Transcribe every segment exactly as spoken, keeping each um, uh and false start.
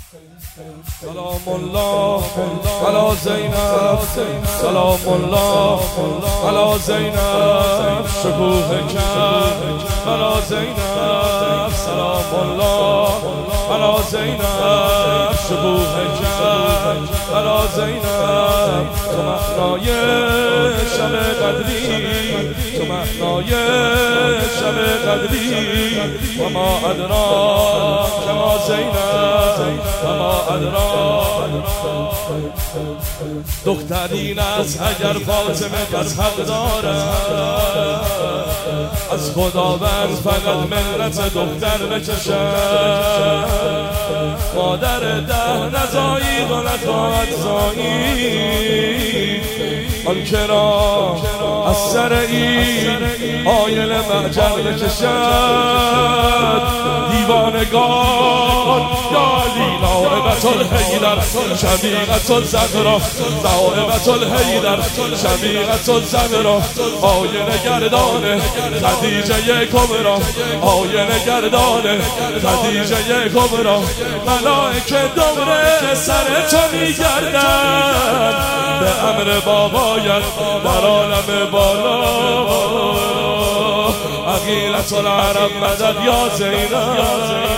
سلام الله علی زینب، سلام الله علی زینب، شکوه کرد علی زینب، سلام الله علی زینب، شکوه کرد علی زینب. تو معنای شب قدری، تو معنای شب قدری، و ما ادراک ما زینب، و ما ادراک. دخترین است اگر فاطمه بس حق دارد، از خداوند فقط منت دختر بکشد. مادر ده نزایید و نخواهد زایید، آن کرا از سر این آیل معجر بکشد. دیوانگان یا علی نائبت الحیدر، شبیقت الزهرا، نائبت الحیدر، شبیقت الزهرا، آینه گردان خدیجه کبرا، آینه گردان خدیجه کبرا. ملائکه دور سر تو میگردن، به امر بابایت در عالم بالا. عقیلت العرب مدد یا زینب.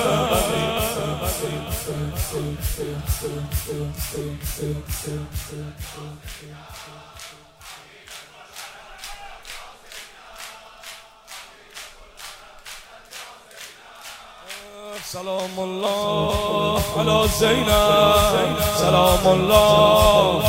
سلام الله علی زینب، سلام الله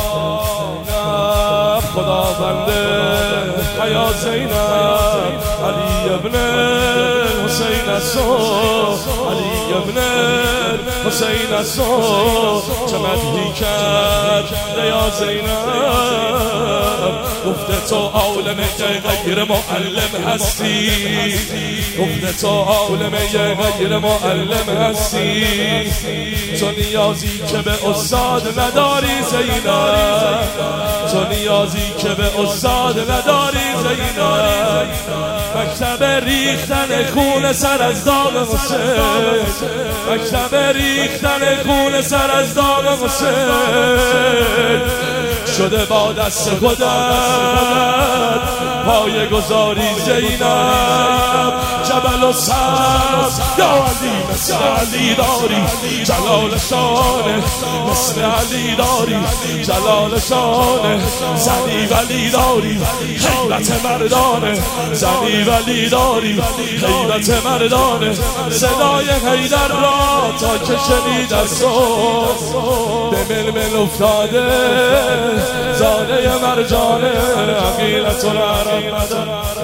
خدا بنده حیا زینب. علی ابن حسین الصبح، علی ابن حسین الصبح، چه مدحی کرد یا زینب. گفته تو عالم غیر معلم هستی، گفته تو عالم غیر معلم هستی. تو نیازی که به استاد نداری زینب، تو نیازی که به استاد نداری زینب. مکتب ریختن خون سر از داغ حسین، مکتب ریختن خون سر از داغ حسین. شده با دست خودت پای گذاری زینب. جبل و سر یا علی مثل علی داری، جلال شانه مثل علی داری، جلال شانه. زنی ولی داری حیبت مردانه، زنی ولی داری حیبت مردانه. صدای حیدر را تا که شنید از تو، به ململ افتاده زاده مرجانه. عقیلت العرب